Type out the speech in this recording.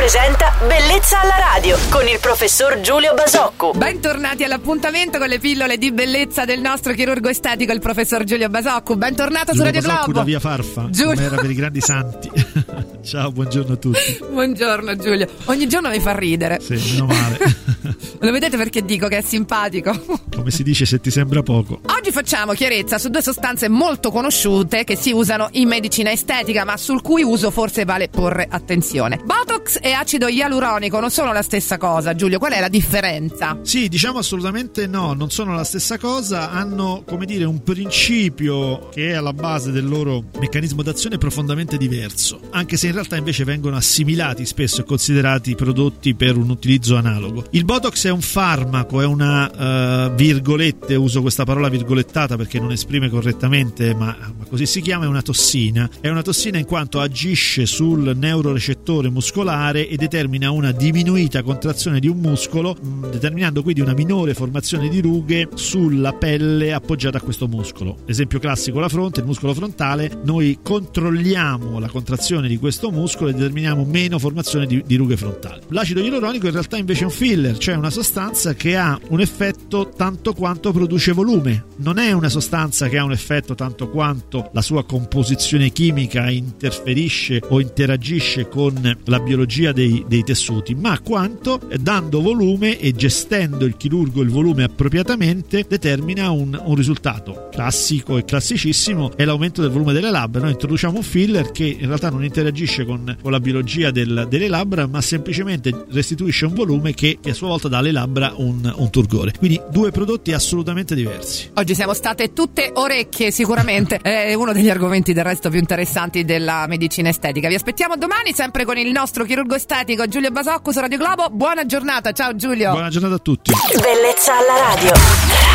presenta Bellezza alla radio con il professor Giulio Basocco. Bentornati all'appuntamento con le pillole di bellezza del nostro chirurgo estetico, il professor Giulio Basocco. Bentornato su Radio Globo. Da via Farfa, come era per i grandi santi. Ciao, buongiorno a tutti. Buongiorno Giulio. Ogni giorno mi fa ridere. Sì, meno male. Lo vedete perché dico che è simpatico? Come si dice se ti sembra poco. Oggi facciamo chiarezza su due sostanze molto conosciute che si usano in medicina estetica, ma sul cui uso forse vale porre attenzione. Botox e acido ialuronico non sono la stessa cosa, Giulio. Qual è la differenza? Sì, diciamo assolutamente no, non sono la stessa cosa. Hanno, come dire, un principio che è alla base del loro meccanismo d'azione profondamente diverso, anche se in realtà invece vengono assimilati spesso e considerati prodotti per un utilizzo analogo. Il Botox è un farmaco, è una virgolette, uso questa parola virgolettata perché non esprime correttamente, ma così si chiama, è una tossina. È una tossina in quanto agisce sul neurorecettore muscolare e determina una diminuita contrazione di un muscolo, determinando quindi una minore formazione di rughe sulla pelle appoggiata a questo muscolo. Esempio classico: la fronte, il muscolo frontale. Noi controlliamo la contrazione di questo muscolo e determiniamo meno formazione di rughe frontali. L'acido ialuronico in realtà invece è un filler, cioè una sostanza che ha un effetto tanto quanto produce volume. Non è una sostanza che ha un effetto tanto quanto la sua composizione chimica interferisce o interagisce con la biologia dei tessuti, ma quanto, dando volume e gestendo il chirurgo il volume appropriatamente, determina un risultato classico e classicissimo: è l'aumento del volume delle labbra. Noi introduciamo un filler che in realtà non interagisce con la biologia delle labbra, ma semplicemente restituisce un volume che a sua volta dà alle labbra un turgore. Quindi due prodotti assolutamente diversi. Oggi siamo state tutte orecchie, sicuramente è uno degli argomenti del resto più interessanti della medicina estetica. Vi aspettiamo domani sempre con il nostro chirurgo estetico Giulio Basocco su Radio Globo. Buona giornata, ciao Giulio. Buona giornata a tutti. Bellezza alla radio.